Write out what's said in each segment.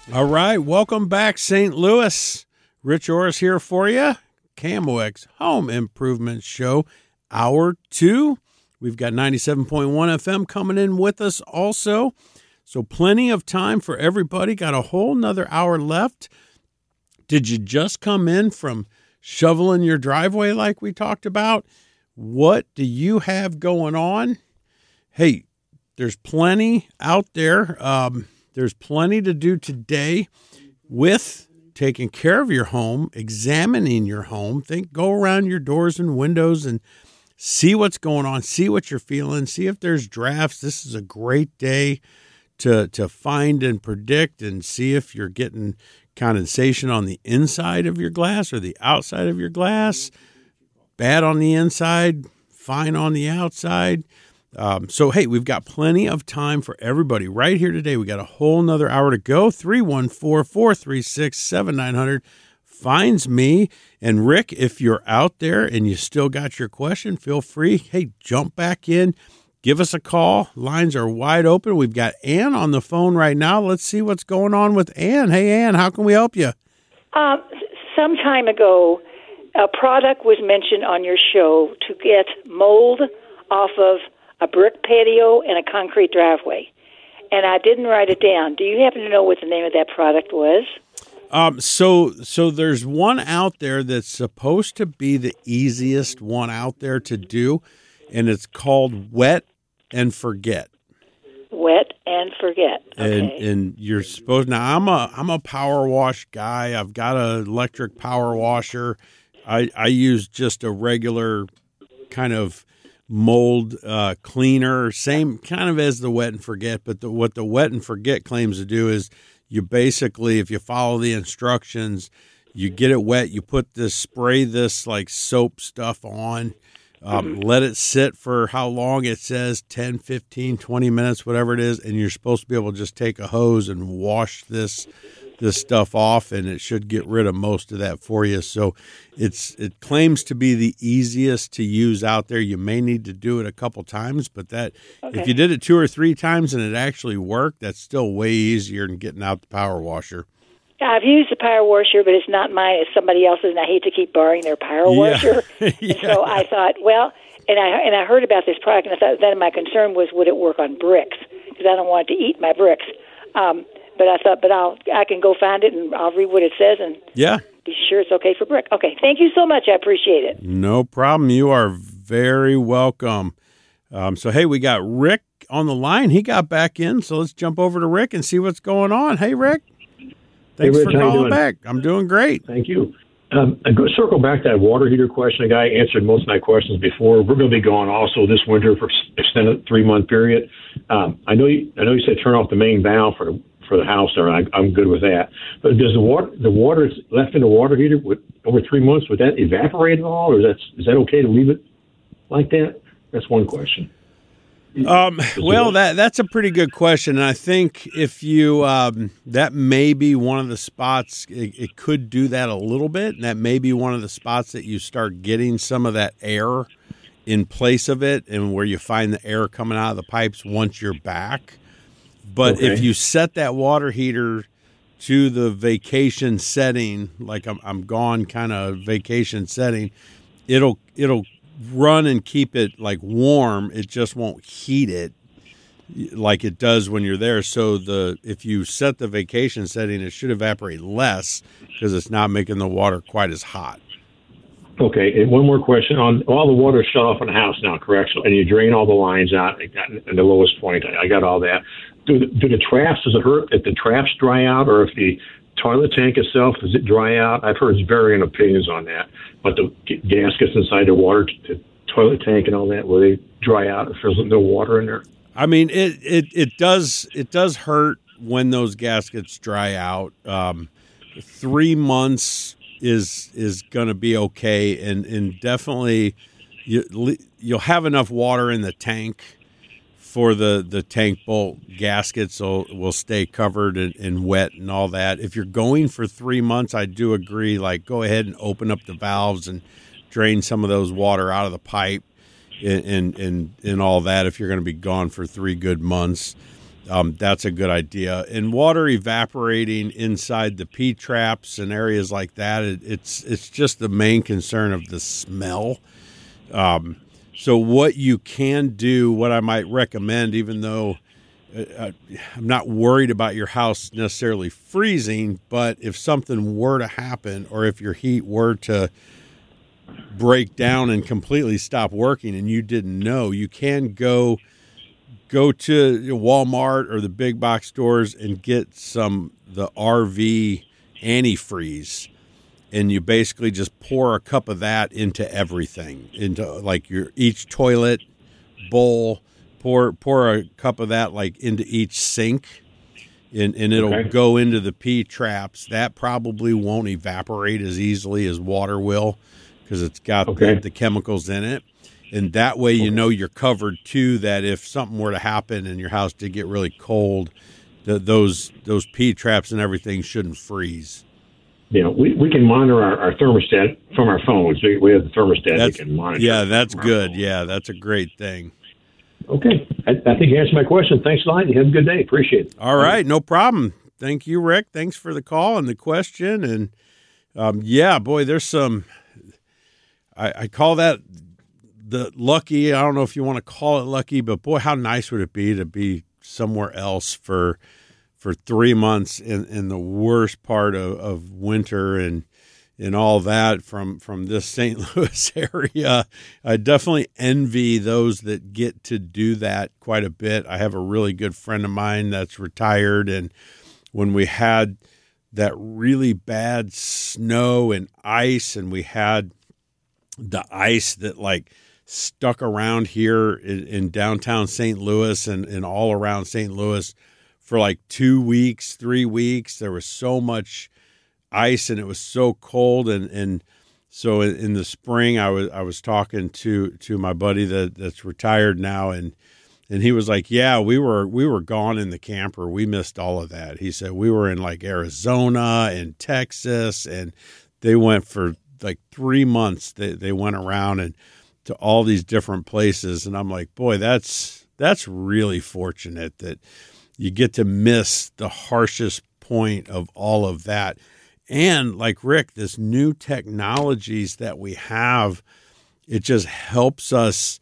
All right, welcome back, St. Louis. Rich Orris here for you. KMOX Home Improvement Show, Hour 2. We've got 97.1 FM coming in with us also. So plenty of time for everybody. Got a whole nother hour left. Did you just come in from shoveling your driveway like we talked about? What do you have going on? Hey, there's plenty out there. There's plenty to do today with taking care of your home, examining your home. Go around your doors and windows and see what's going on, see what you're feeling, see if there's drafts. This is a great day to find and predict and see if you're getting condensation on the inside of your glass or the outside of your glass. Bad on the inside, fine on the outside. So, hey, we've got plenty of time for everybody right here today. We got a whole nother hour to go. 314-436-7900 finds me. And Rick, if you're out there and you still got your question, feel free. Hey, jump back in. Give us a call. Lines are wide open. We've got Ann on the phone right now. Let's see what's going on with Ann. Hey, Ann, how can we help you? Some time ago, a product was mentioned on your show to get mold off of a brick patio and a concrete driveway. And I didn't write it down. Do you happen to know what the name of that product was? So there's one out there that's supposed to be the easiest one out there to do, and it's called Wet and Forget. Wet and Forget. Okay. And you're supposed now. I'm a power wash guy. I've got an electric power washer. I use just a regular kind of mold cleaner, same kind of as the Wet and Forget. But what the Wet and Forget claims to do is you basically, if you follow the instructions, you get it wet. You spray this like soap stuff on. Let it sit for how long it says, 10, 15, 20 minutes, whatever it is, and you're supposed to be able to just take a hose and wash this stuff off, and it should get rid of most of that for you. So it claims to be the easiest to use out there. You may need to do it a couple times, but if you did it 2 or 3 times and it actually worked, that's still way easier than getting out the power washer. I've used the power washer, but it's not mine. It's somebody else's, and I hate to keep borrowing their power washer. Yeah. So I thought, well, and I heard about this product, and I thought then my concern was, would it work on bricks? Because I don't want it to eat my bricks. But I thought, I can go find it, and I'll read what it says, and be sure it's okay for brick. Okay, thank you so much. I appreciate it. No problem. You are very welcome. So, hey, we got Rick on the line. He got back in, so let's jump over to Rick and see what's going on. Hey, Rick. Thanks for calling back. I'm doing great. Thank you. I go circle back to that water heater question. A guy answered most of my questions before. We're going to be going also this winter for extended 3-month period. I know you said turn off the main valve for the house there. I'm good with that. But does the water left in the water heater over 3 months, would that evaporate at all, or is that okay to leave it like that? That's one question. Well, that's a pretty good question. And I think if you, that may be one of the spots, it could do that a little bit. And that may be one of the spots that you start getting some of that air in place of it, and where you find the air coming out of the pipes once you're back. But if you set that water heater to the vacation setting, like I'm gone kind of vacation setting, it'll run and keep it like warm. It just won't heat it like it does when you're there. So if you set the vacation setting, it should evaporate less because it's not making the water quite as hot. Okay, and one more question. On all the water shut off in the house now, correct? And you drain all the lines out at the lowest point. I got all that. Do the traps, does it hurt if the traps dry out, or if the toilet tank itself, does it dry out? I've heard varying opinions on that. But the gaskets inside the toilet tank and all that, will they dry out if there's no water in there? I mean, it does hurt when those gaskets dry out. 3 months is going to be okay, and definitely you'll have enough water in the tank for the tank bolt gaskets will stay covered and wet and all that. If you're going for 3 months, I do agree, like, go ahead and open up the valves and drain some of those water out of the pipe and all that if you're going to be gone for 3 good months. that's a good idea. And water evaporating inside the P traps and areas like that, it's just the main concern of the smell. So what you can do, what I might recommend, even though I'm not worried about your house necessarily freezing, but if something were to happen or if your heat were to break down and completely stop working and you didn't know, you can go to Walmart or the big box stores and get the RV antifreeze, and you basically just pour a cup of that into everything, into like each toilet bowl. Pour a cup of that like into each sink, and it'll go into the P traps. That probably won't evaporate as easily as water will because it's got the chemicals in it. And that way you're covered too, that if something were to happen and your house did get really cold, those P traps and everything shouldn't freeze. You know, we can monitor our thermostat from our phones. We have the thermostat we can monitor. Yeah, that's good. Yeah, that's a great thing. Okay. I think you answered my question. Thanks a lot. You have a good day. Appreciate it. All right. No problem. Thank you, Rick. Thanks for the call and the question. And, there's some I call that the lucky. I don't know if you want to call it lucky, but, boy, how nice would it be to be somewhere else for 3 months in the worst part of winter and all that from this St. Louis area. I definitely envy those that get to do that quite a bit. I have a really good friend of mine that's retired, and when we had that really bad snow and ice, and we had the ice that like stuck around here in downtown St. Louis and all around St. Louis for like 2 weeks, 3 weeks, there was so much ice and it was so cold, and so in the spring I was talking to my buddy that's retired now, and he was like, yeah, we were gone in the camper, we missed all of that. He said we were in like Arizona and Texas, and they went for like 3 months. They went around and to all these different places, and I'm like, boy, that's really fortunate that you get to miss the harshest point of all of that. And like Rick, this new technologies that we have, it just helps us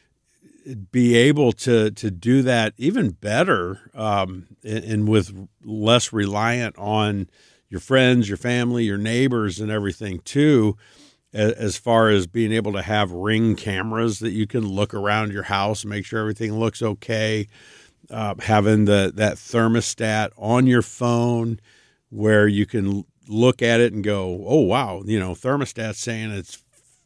be able to do that even better, and with less reliant on your friends, your family, your neighbors, and everything too, as far as being able to have Ring cameras that you can look around your house, make sure everything looks okay, having that thermostat on your phone where you can look at it and go, oh, wow, thermostat's saying it's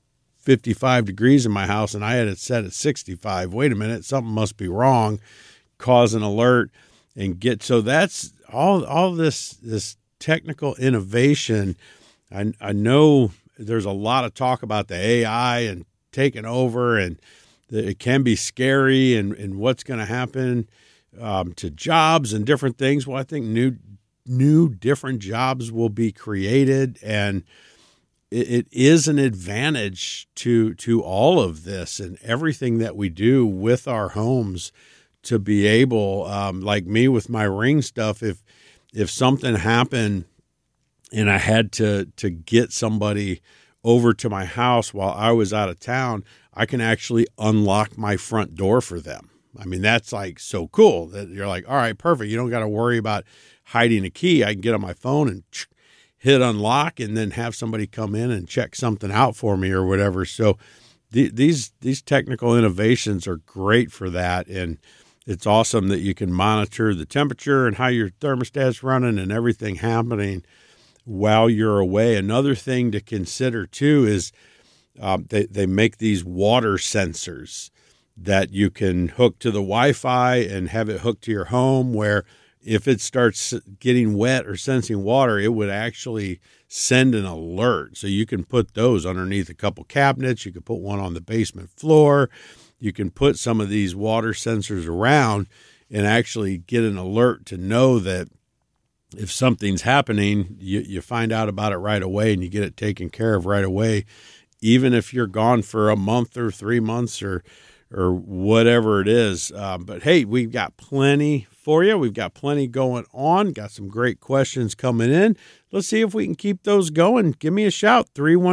55 degrees in my house and I had it set at 65. Wait a minute, something must be wrong. Cause an alert and so that's all this technical innovation. I know there's a lot of talk about the AI and taking over, and it can be scary and what's going to happen to jobs and different things. Well, I think new different jobs will be created, and it is an advantage to all of this and everything that we do with our homes to be able, like me with my Ring stuff, if something happened and I had to get somebody over to my house while I was out of town, I can actually unlock my front door for them. I mean, that's like so cool that you're like, all right, perfect. You don't got to worry about hiding a key. I can get on my phone and hit unlock and then have somebody come in and check something out for me or whatever. So these technical innovations are great for that. And it's awesome that you can monitor the temperature and how your thermostat's running and everything happening while you're away. Another thing to consider too is they make these water sensors that you can hook to the Wi-Fi and have it hooked to your home, where if it starts getting wet or sensing water, it would actually send an alert. So you can put those underneath a couple cabinets. You can put one on the basement floor. You can put some of these water sensors around and actually get an alert to know that if something's happening, you find out about it right away and you get it taken care of right away, even if you're gone for a month or 3 months or whatever it is. But hey, we've got plenty for you. We've got plenty going on. Got some great questions coming in. Let's see if we can keep those going. Give me a shout.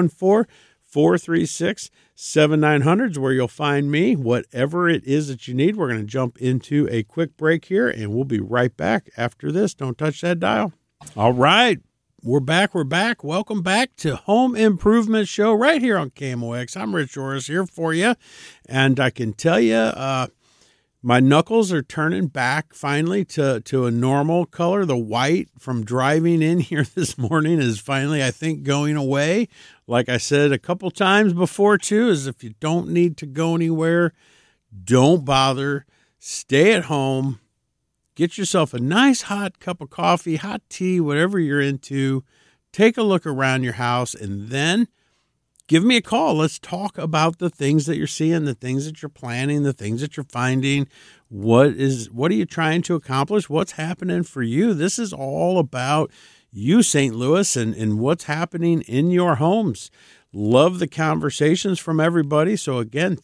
314-436-7900 is where you'll find me. Whatever it is that you need, we're going to jump into a quick break here, and we'll be right back after this. Don't touch that dial. All right. We're back. Welcome back to Home Improvement Show right here on KMOX. I'm Rich Orris here for you, and I can tell you my knuckles are turning back finally to a normal color. The white from driving in here this morning is finally, I think, going away. Like I said a couple times before, too, is if you don't need to go anywhere, don't bother. Stay at home. Get yourself a nice hot cup of coffee, hot tea, whatever you're into. Take a look around your house, and then give me a call. Let's talk about the things that you're seeing, the things that you're planning, the things that you're finding. What are you trying to accomplish? What's happening for you? This is all about you, St. Louis, and what's happening in your homes. Love the conversations from everybody. So again,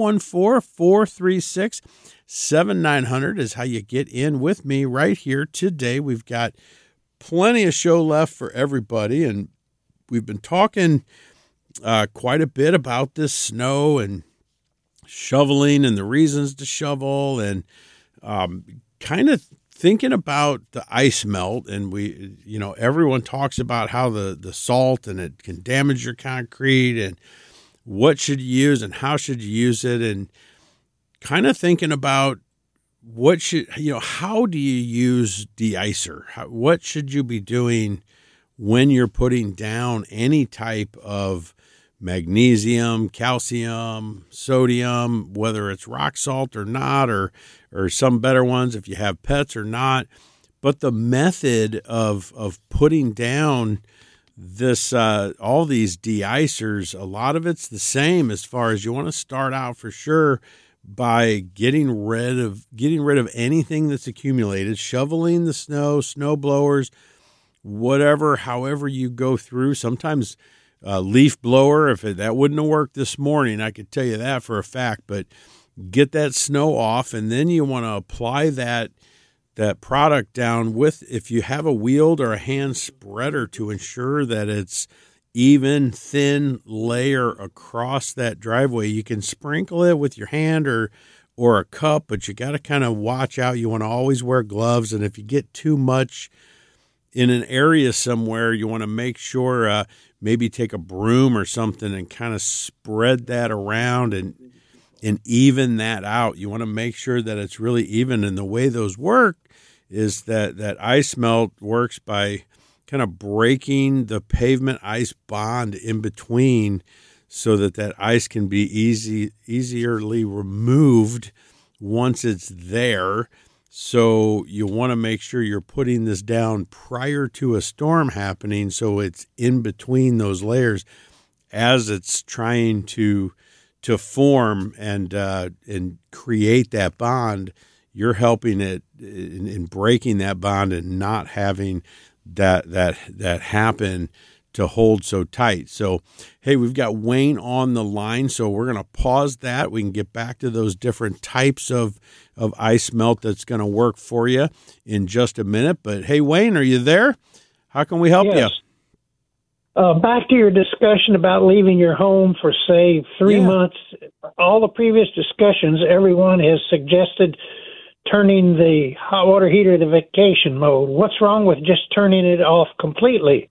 314-436-7900 is how you get in with me right here today. We've got plenty of show left for everybody, and we've been talking quite a bit about this snow and shoveling and the reasons to shovel, and kind of thinking about the ice melt. And everyone talks about how the salt and it can damage your concrete, and what should you use and how should you use it, and kind of thinking about how do you use de-icer? What should you be doing when you're putting down any type of magnesium, calcium, sodium, whether it's rock salt or not, or some better ones if you have pets or not. But the method of putting down this all these de-icers, a lot of it's the same as far as you want to start out for sure by getting rid of anything that's accumulated, shoveling the snow blowers, whatever, however you go through. Sometimes leaf blower, that wouldn't have worked this morning, I could tell you that for a fact, but get that snow off, and then you want to apply that product down with, if you have a wheeled or a hand spreader, to ensure that it's even, thin layer across that driveway. You can sprinkle it with your hand or a cup, but you got to kind of watch out. You want to always wear gloves, and if you get too much in an area somewhere, you want to make sure maybe take a broom or something and kind of spread that around and even that out. You want to make sure that it's really even. And the way those work is that ice melt works by kind of breaking the pavement ice bond in between, so that ice can be easierly removed once it's there. So you want to make sure you're putting this down prior to a storm happening, so it's in between those layers as it's trying to form and create that bond. You're helping it in breaking that bond and not having that happen to hold so tight. So, hey, we've got Wayne on the line, so we're going to pause that. We can get back to those different types of ice melt that's going to work for you in just a minute. But, hey, Wayne, are you there? How can we help you? Back to your discussion about leaving your home for, say, 3 months. All the previous discussions, everyone has suggested turning the hot water heater to vacation mode. What's wrong with just turning it off completely?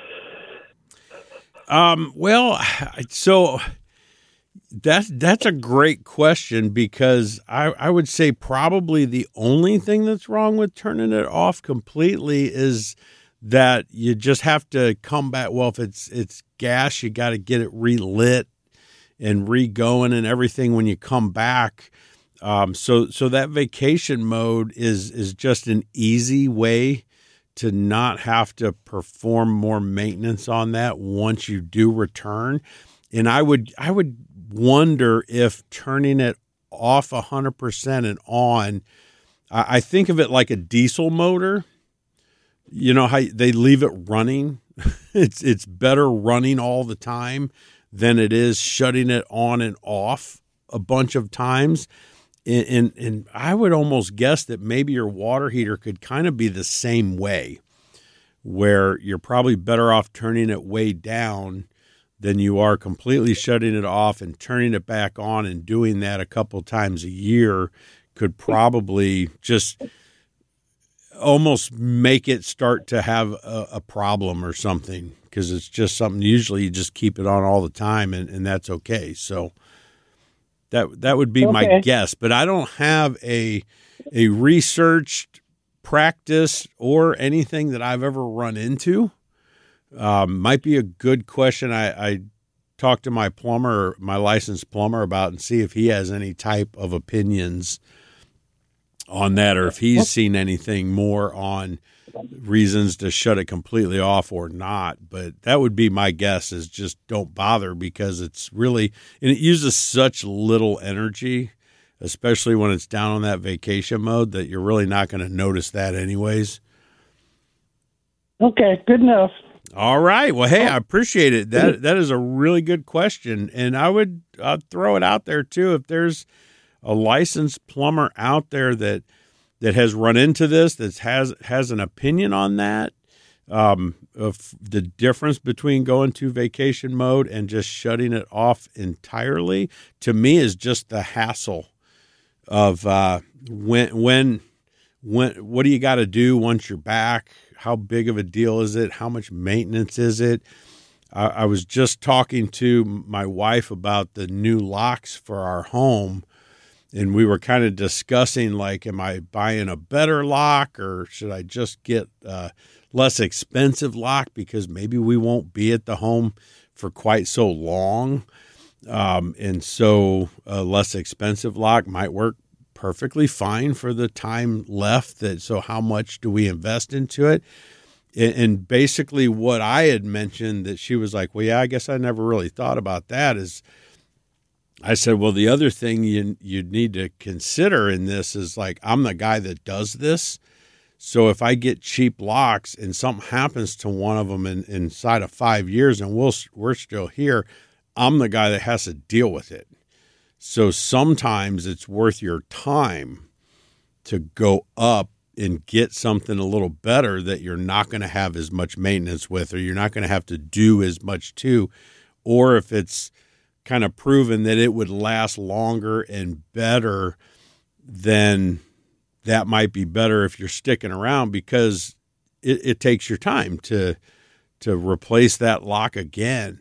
Well, so that's a great question, because I would say probably the only thing that's wrong with turning it off completely is that you just have to come back. Well, if it's gas, you got to get it relit and re-going and everything when you come back. So that vacation mode is just an easy way to not have to perform more maintenance on that once you do return. And I would wonder if turning it off 100% and on, I think of it like a diesel motor. You know how they leave it running? It's better running all the time than it is shutting it on and off a bunch of times. And I would almost guess that maybe your water heater could kind of be the same way, where you're probably better off turning it way down than you are completely shutting it off and turning it back on, and doing that a couple times a year could probably just almost make it start to have a problem or something, because it's just something usually you just keep it on all the time, and that's okay. So that would be my guess, but I don't have a researched practice or anything that I've ever run into. Might be a good question. I talked to my plumber, my licensed plumber, about and see if he has any type of opinions on that, or if he's seen anything more on reasons to shut it completely off or not. But that would be my guess, is just don't bother, because it's really, and it uses such little energy, especially when it's down on that vacation mode, that you're really not going to notice that anyways. Okay, good enough. All right. Well, hey, I appreciate it. That is a really good question. And I'd throw it out there too. If there's a licensed plumber out there that has run into this, that has an opinion on that, of the difference between going to vacation mode and just shutting it off entirely, to me is just the hassle of when what do you got to do once you're back? How big of a deal is it? How much maintenance is it? I was just talking to my wife about the new locks for our home, and we were kind of discussing, like, am I buying a better lock, or should I just get a less expensive lock, because maybe we won't be at the home for quite so long. And so a less expensive lock might work perfectly fine for the time left. So how much do we invest into it? And basically what I had mentioned, that she was like, well, yeah, I guess I never really thought about that, is I said, well, the other thing you'd need to consider in this is, like, I'm the guy that does this. So if I get cheap locks and something happens to one of them inside of 5 years and we're still here, I'm the guy that has to deal with it. So sometimes it's worth your time to go up and get something a little better that you're not going to have as much maintenance with, or you're not going to have to do as much to, or if it's kind of proven that it would last longer and better, then that might be better if you're sticking around, because it takes your time to replace that lock again.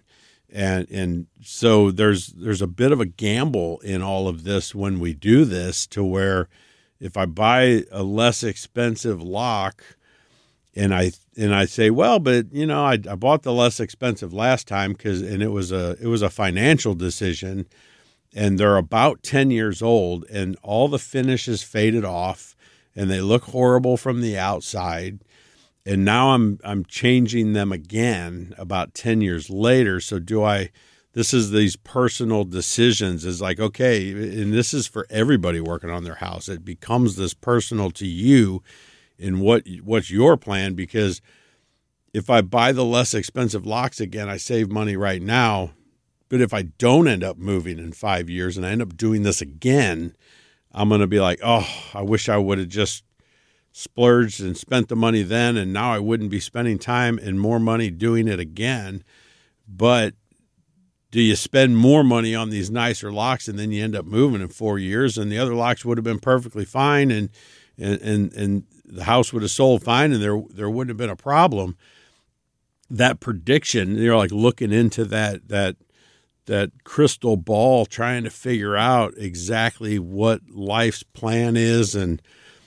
And so there's a bit of a gamble in all of this when we do this, to where if I buy a less expensive lock and I say, well, but I bought the less expensive last time and it was a financial decision, and they're about 10 years old and all the finish is faded off and they look horrible from the outside. And now I'm changing them again about 10 years later. So this is these personal decisions, is like, okay, and this is for everybody working on their house. It becomes this personal to you in what's your plan, because if I buy the less expensive locks again, I save money right now. But if I don't end up moving in 5 years and I end up doing this again, I'm going to be like, oh, I wish I would have just splurged and spent the money then, and now I wouldn't be spending time and more money doing it again. But do you spend more money on these nicer locks and then you end up moving in 4 years and the other locks would have been perfectly fine and the house would have sold fine and there wouldn't have been a problem? That prediction, you're like looking into that crystal ball, trying to figure out exactly what life's plan is. And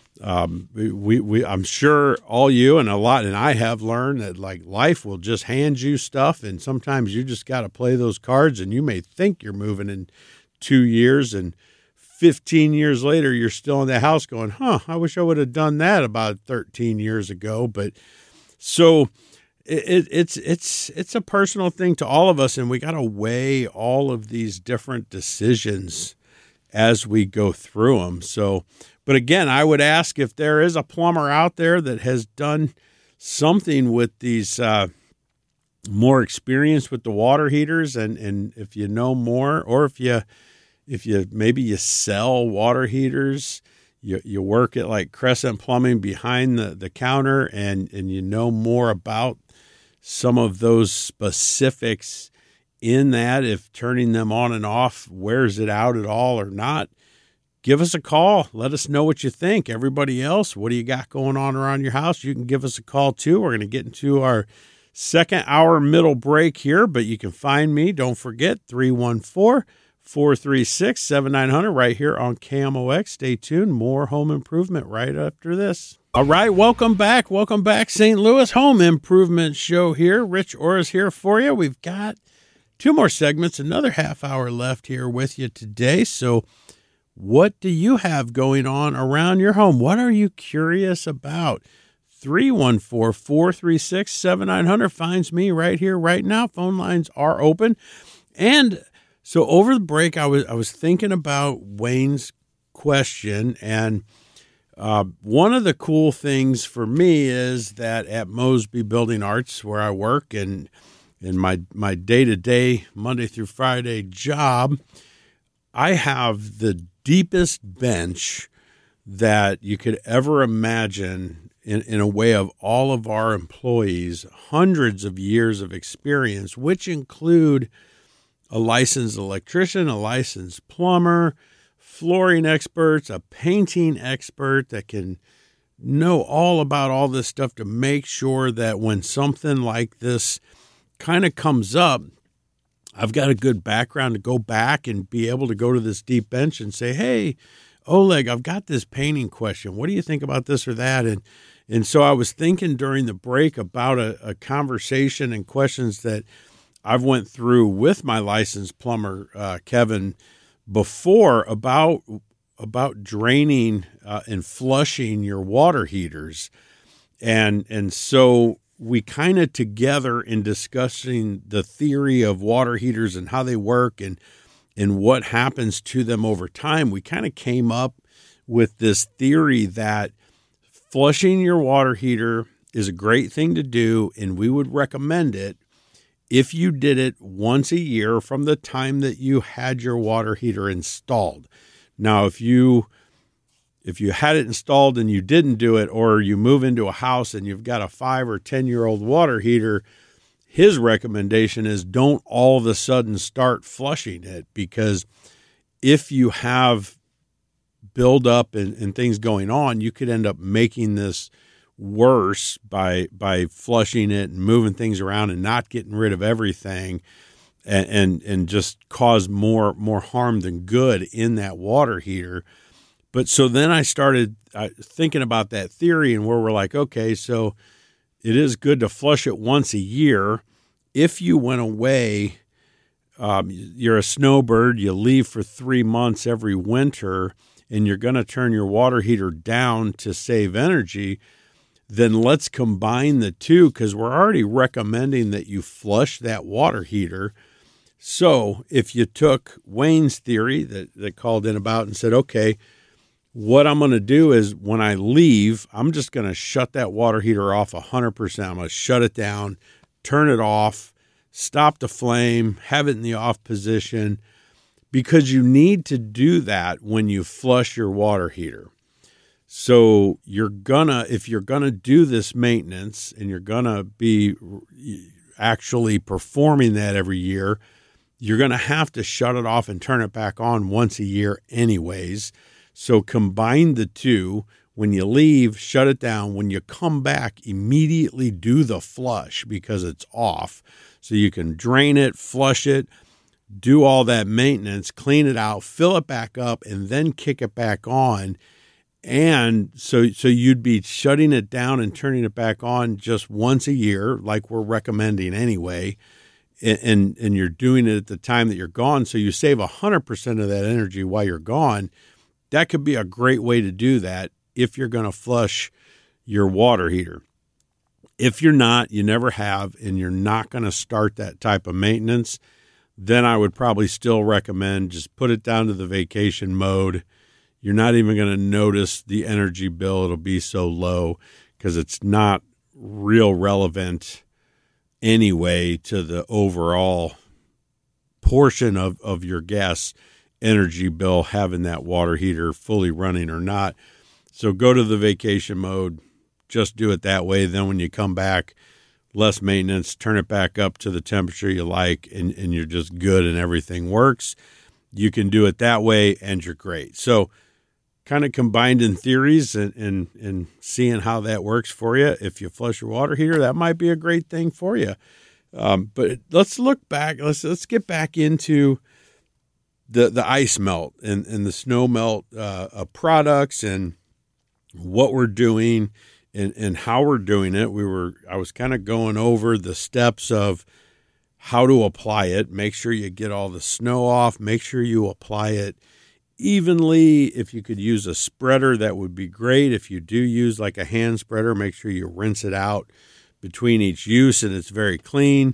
I'm sure all you and I have learned that, like, life will just hand you stuff, and sometimes you just got to play those cards, and you may think you're moving in 2 years, and 15 years later you're still in the house going, I wish I would have done that about 13 years ago. But so it's a personal thing to all of us, and we got to weigh all of these different decisions as we go through them. So, but again, I would ask if there is a plumber out there that has done something with these more experience with the water heaters, and if you know more, or if if maybe you sell water heaters, you work at like Crescent Plumbing behind the counter, and you know more about some of those specifics in that, if turning them on and off wears it out at all or not, give us a call. Let us know what you think. Everybody else, what do you got going on around your house? You can give us a call too. We're going to get into our second hour middle break here, but you can find me, don't forget, 314-436-7900 right here on KMOX. Stay tuned. More home improvement right after this. All right, welcome back. Welcome back, St. Louis Home Improvement Show here. Rich Orris here for you. We've got 2 more segments, another half hour left here with you today. So what do you have going on around your home? What are you curious about? 314-436-7900 finds me right here, right now. Phone lines are open. And so over the break, I was thinking about Wayne's question, and one of the cool things for me is that at Mosby Building Arts, where I work, and in my day-to-day Monday through Friday job, I have the deepest bench that you could ever imagine in a way of all of our employees, hundreds of years of experience, which include a licensed electrician, a licensed plumber, flooring experts, a painting expert that can know all about all this stuff to make sure that when something like this kind of comes up, I've got a good background to go back and be able to go to this deep bench and say, hey, Oleg, I've got this painting question. What do you think about this or that? And so I was thinking during the break about a conversation and questions that I've went through with my licensed plumber, Kevin, before about draining and flushing your water heaters. And so we kind of together in discussing the theory of water heaters and how they work and what happens to them over time, we kind of came up with this theory that flushing your water heater is a great thing to do, and we would recommend it if you did it once a year from the time that you had your water heater installed. Now, if you had it installed and you didn't do it, or you move into a house and you've got a 5 or 10-year-old water heater, his recommendation is don't all of a sudden start flushing it, because if you have buildup and things going on, you could end up making this worse by flushing it and moving things around and not getting rid of everything, and just cause more harm than good in that water heater. But so then I started thinking about that theory, and where we're like, okay, so it is good to flush it once a year. If you went away, you're a snowbird, you leave for 3 months every winter, and you're going to turn your water heater down to save energy, then let's combine the two, because we're already recommending that you flush that water heater. So if you took Wayne's theory that called in about and said, okay, what I'm going to do is when I leave, I'm just going to shut that water heater off 100%. I'm going to shut it down, turn it off, stop the flame, have it in the off position, because you need to do that when you flush your water heater. So if you're gonna do this maintenance and you're gonna be actually performing that every year, you're gonna have to shut it off and turn it back on once a year anyways. So combine the two. When you leave, shut it down. When you come back, immediately do the flush because it's off. So you can drain it, flush it, do all that maintenance, clean it out, fill it back up, and then kick it back on. And so you'd be shutting it down and turning it back on just once a year, like we're recommending anyway. And you're doing it at the time that you're gone. So you save 100% of that energy while you're gone. That could be a great way to do that if you're going to flush your water heater. If you're not, you never have, and you're not going to start that type of maintenance, then I would probably still recommend just put it down to the vacation mode. You're not even going to notice the energy bill. It'll be so low because it's not real relevant anyway to the overall portion of your gas energy bill having that water heater fully running or not. So go to the vacation mode, just do it that way. Then when you come back, less maintenance, turn it back up to the temperature you like, and you're just good and everything works. You can do it that way and you're great. So kind of combined in theories and seeing how that works for you. If you flush your water heater, that might be a great thing for you. But let's look back. Let's get back into the ice melt and the snow melt products and what we're doing and how we're doing it. I was kind of going over the steps of how to apply it. Make sure you get all the snow off. Make sure you apply it evenly. If you could use a spreader, that would be great. If you do use like a hand spreader, make sure you rinse it out between each use and it's very clean.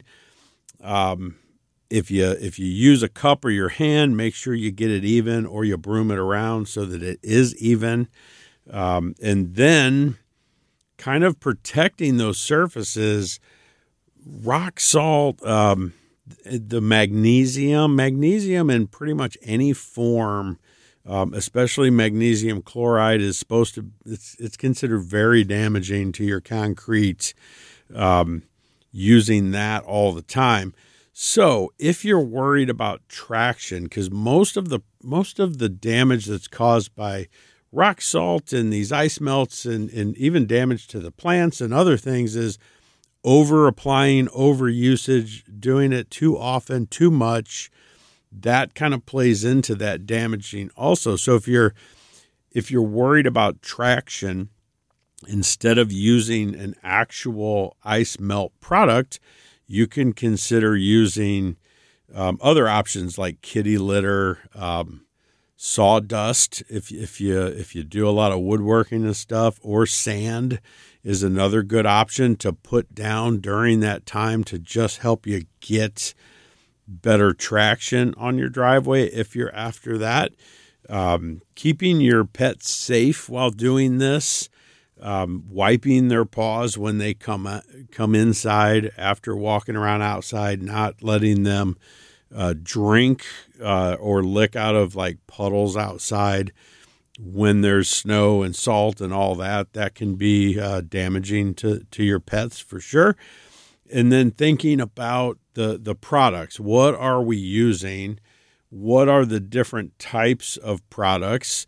If you use a cup or your hand, make sure you get it even or you broom it around so that it is even. And then kind of protecting those surfaces, rock salt, the magnesium in pretty much any form, especially magnesium chloride is supposed to, it's considered very damaging to your concrete, using that all the time. So if you're worried about traction, because most of the damage that's caused by rock salt and these ice melts and even damage to the plants and other things is over applying, over usage, doing it too often, too much. That kind of plays into that damaging also. So if you're worried about traction, instead of using an actual ice melt product, you can consider using other options like kitty litter, sawdust. If you do a lot of woodworking and stuff, or sand is another good option to put down during that time to just help you get better traction on your driveway. If you're after that, keeping your pets safe while doing this. Wiping their paws when they come inside after walking around outside, not letting them drink or lick out of like puddles outside when there's snow and salt and all that. That can be damaging to your pets for sure. And then thinking about the products. What are we using? What are the different types of products?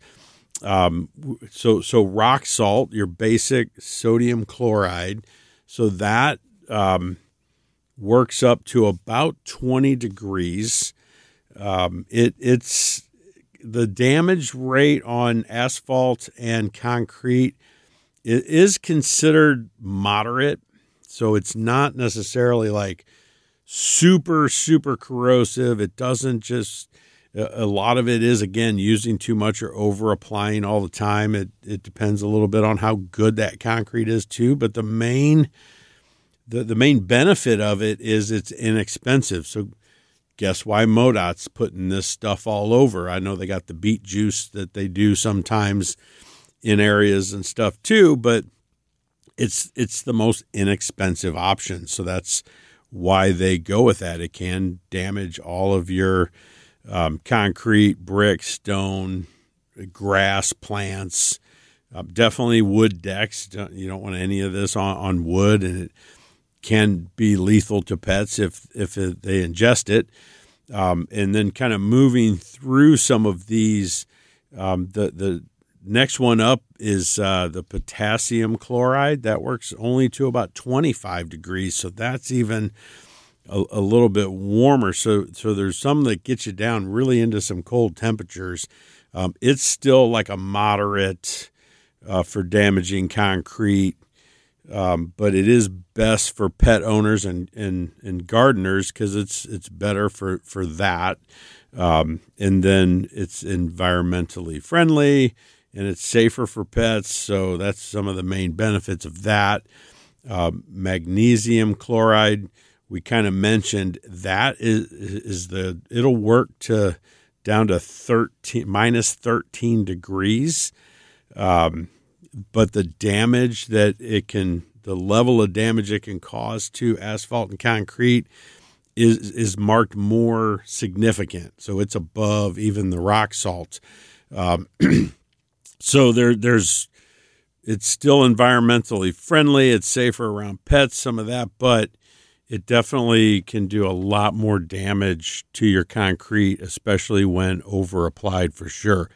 So rock salt, your basic sodium chloride, so that works up to about 20 degrees. It's the damage rate on asphalt and concrete. It is considered moderate, so it's not necessarily like super, super corrosive. It doesn't just... A lot of it is, again, using too much or over applying all the time. It depends a little bit on how good that concrete is too. But the main benefit of it is it's inexpensive. So guess why MoDOT's putting this stuff all over? I know they got the beet juice that they do sometimes in areas and stuff too, but it's the most inexpensive option. So that's why they go with that. It can damage all of your concrete, brick, stone, grass, plants, definitely wood decks. You don't want any of this on wood, and it can be lethal to pets if they ingest it. And then kind of moving through some of these, the next one up is the potassium chloride. That works only to about 25 degrees, so that's even a little bit warmer. So there's some that get you down really into some cold temperatures. It's still like a moderate for damaging concrete, but it is best for pet owners and gardeners because it's better for that. And then it's environmentally friendly and it's safer for pets. So that's some of the main benefits of that. Magnesium chloride, we kind of mentioned that it'll work to down to minus 13 degrees. But the damage that the level of damage it can cause to asphalt and concrete is marked more significant. So it's above even the rock salt. So it's still environmentally friendly. It's safer around pets, some of that, but it definitely can do a lot more damage to your concrete, especially when over applied, for sure.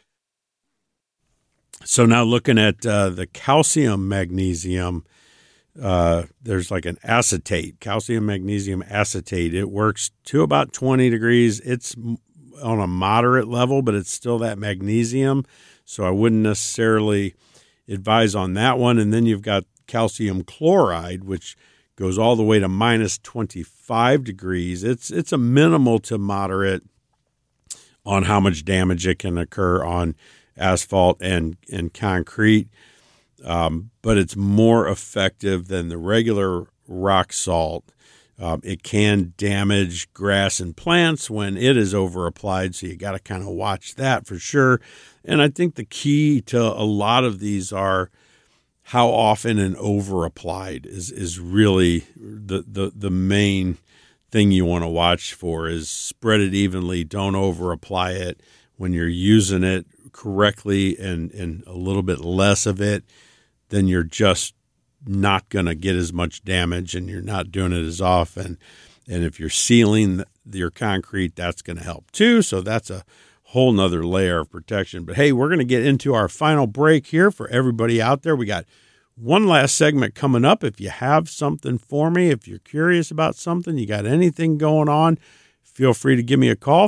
So now looking at the calcium magnesium, there's like an acetate, calcium magnesium acetate. It works to about 20 degrees. It's on a moderate level, but it's still that magnesium. So I wouldn't necessarily advise on that one. And then you've got calcium chloride, which goes all the way to minus 25 degrees. It's a minimal to moderate on how much damage it can occur on asphalt and concrete. But it's more effective than the regular rock salt. It can damage grass and plants when it is over applied, so you got to kind of watch that for sure. And I think the key to a lot of these are how often and over applied is really the main thing you want to watch for. Is spread it evenly, don't over apply it. When you're using it correctly and a little bit less of it, then you're just not going to get as much damage and you're not doing it as often. And if you're sealing your concrete, that's going to help too. So that's a whole nother layer of protection. But hey, we're going to get into our final break here for everybody out there. We got one last segment coming up. If you have something for me, if you're curious about something, you got anything going on, feel free to give me a call,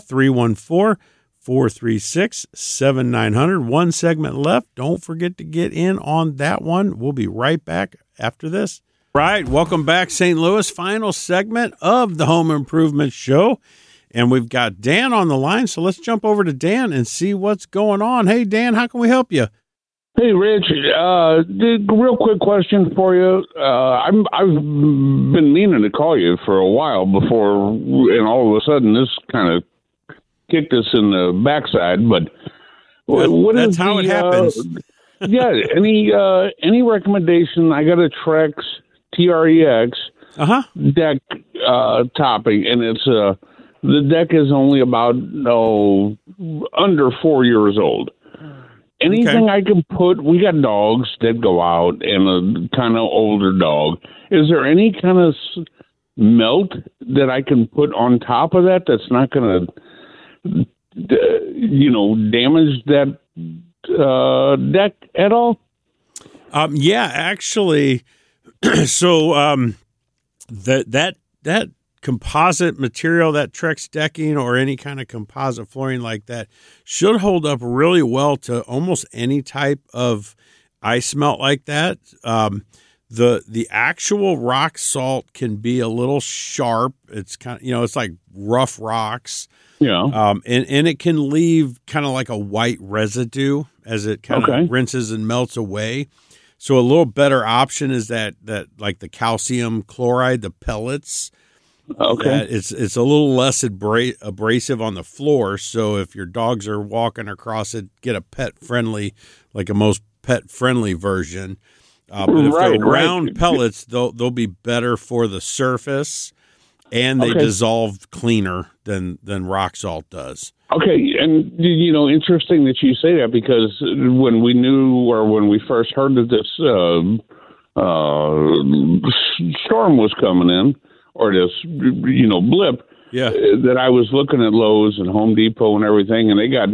314-436-7900. One segment left. Don't forget to get in on that one. We'll be right back after this. Right. Welcome back, St. Louis. Final segment of the Home Improvement Show. And we've got Dan on the line. So let's jump over to Dan and see what's going on. Hey, Dan, how can we help you? Hey, Rich. Real quick question for you. I've been meaning to call you for a while before, and all of a sudden this kind of kicked us in the backside. But that's how it happens. Yeah. Any recommendation? I got a Trex TREX deck topping, and it's the deck is only about under 4 years old. Anything I can put, we got dogs that go out and a kind of older dog. Is there any kind of melt that I can put on top of that that's not going to, damage that deck at all? Yeah, actually. So that composite material, that Trex decking or any kind of composite flooring like that should hold up really well to almost any type of ice melt like that. The actual rock salt can be a little sharp. It's kind of, it's like rough rocks. Yeah. And it can leave kind of like a white residue as it kind of rinses and melts away. So a little better option is that like the calcium chloride, the pellets. Okay. It's a little less abrasive on the floor. So if your dogs are walking across it, get a pet-friendly, like a most pet-friendly version. But if they're round pellets, they'll be better for the surface, and they dissolve cleaner than rock salt does. Okay, and interesting that you say that, because when we first heard that this storm was coming in, or this blip, that I was looking at Lowe's and Home Depot and everything, and they got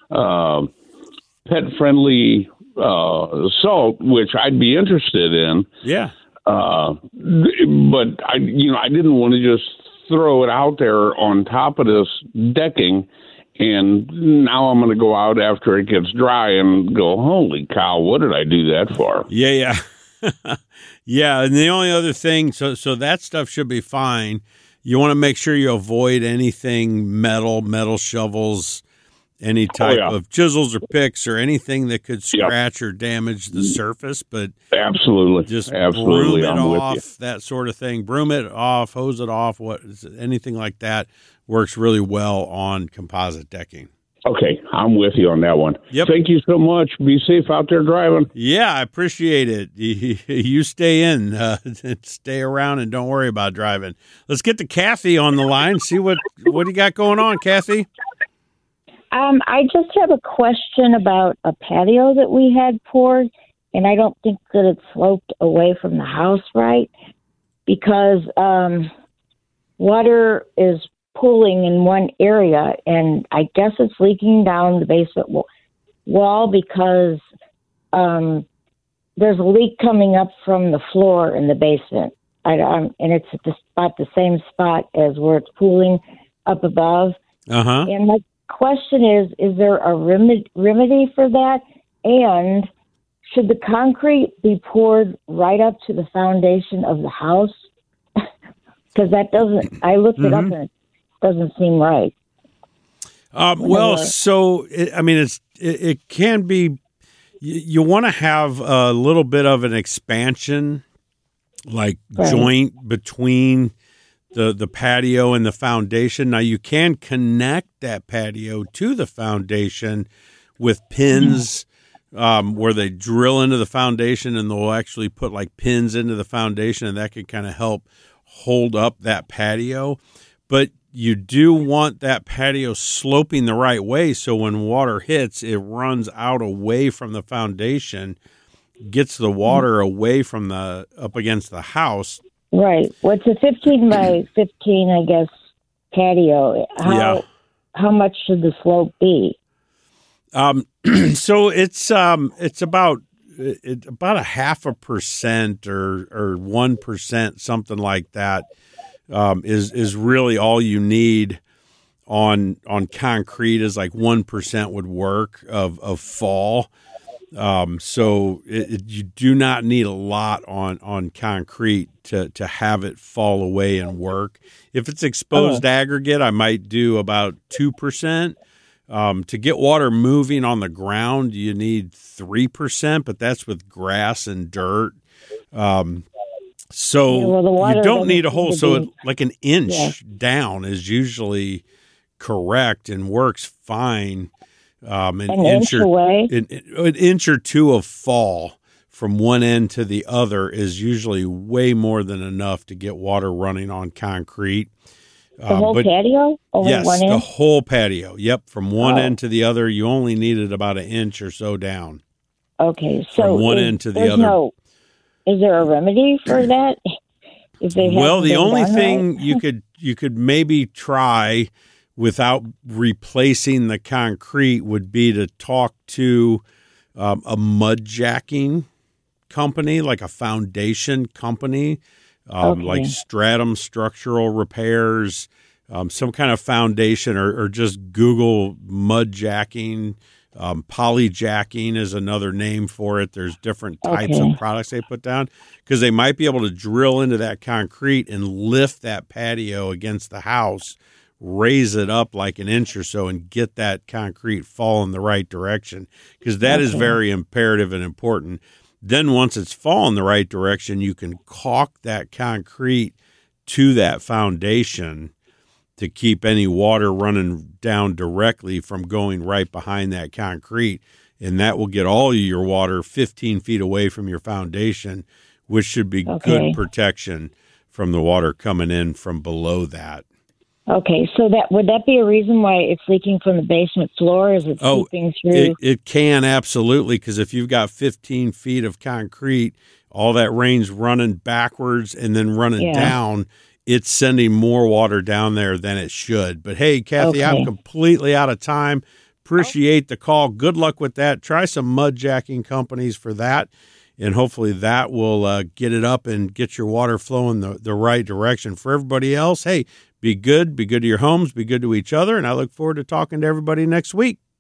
pet-friendly salt, which I'd be interested in. Yeah. But I didn't want to just throw it out there on top of this decking, and now I'm going to go out after it gets dry and go, holy cow, what did I do that for? Yeah. Yeah, and the only other thing, so that stuff should be fine. You want to make sure you avoid anything metal shovels, any type of chisels or picks or anything that could scratch or damage the surface. But absolutely, just broom it off, that sort of thing. Broom it off, hose it off. Anything like that works really well on composite decking. Okay, I'm with you on that one. Yep. Thank you so much. Be safe out there driving. Yeah, I appreciate it. You stay in, stay around, and don't worry about driving. Let's get to Kathy on the line. See what you got going on, Kathy. I just have a question about a patio that we had poured, and I don't think that it sloped away from the house right because water is pooling in one area, and I guess it's leaking down the basement wall because there's a leak coming up from the floor in the basement. And it's at the same spot as where it's pooling up above. Uh-huh. And my question is there a remedy for that? And should the concrete be poured right up to the foundation of the house? Because I looked it up and it doesn't seem right. It can be, you want to have a little bit of an expansion, like joint between the patio and the foundation. Now you can connect that patio to the foundation with pins, where they drill into the foundation and they'll actually put like pins into the foundation, and that can kind of help hold up that patio. But you do want that patio sloping the right way so when water hits, it runs out away from the foundation, gets the water away from up against the house. Right. Well, it's a 15 by 15, I guess, patio. How much should the slope be? So it's about 0.5% or 1%, something like that. Is really all you need on concrete. Is like 1% would work of fall. So you do not need a lot on concrete to have it fall away and work. If it's exposed aggregate, I might do about 2%. To get water moving on the ground, you need 3%, but that's with grass and dirt. So you don't need a whole, like an inch down is usually correct and works fine. An inch away? An inch or two of fall from one end to the other is usually way more than enough to get water running on concrete. The whole patio? Yes, the whole patio. Yep, from one end to the other, you only needed about an inch or so down. Okay, so from one end to the other. Is there a remedy for that? The only thing you could maybe try without replacing the concrete would be to talk to a mud jacking company, like a foundation company, like Stratum Structural Repairs, some kind of foundation, or just Google mud jacking. Polyjacking is another name for it. There's different types of products they put down because they might be able to drill into that concrete and lift that patio against the house, raise it up like an inch or so, and get that concrete fall in the right direction, because that is very imperative and important. Then once it's fall in the right direction, you can caulk that concrete to that foundation to keep any water running down directly from going right behind that concrete. And that will get all of your water 15 feet away from your foundation, which should be good protection from the water coming in from below that. Okay, so would that be a reason why it's leaking from the basement floor? Is it seeping through? It can, absolutely, because if you've got 15 feet of concrete, all that rain's running backwards and then running down, it's sending more water down there than it should. But hey, Kathy, I'm completely out of time. Appreciate the call. Good luck with that. Try some mud jacking companies for that, and hopefully that will get it up and get your water flowing the right direction. For everybody else, hey, be good to your homes, be good to each other, and I look forward to talking to everybody next week.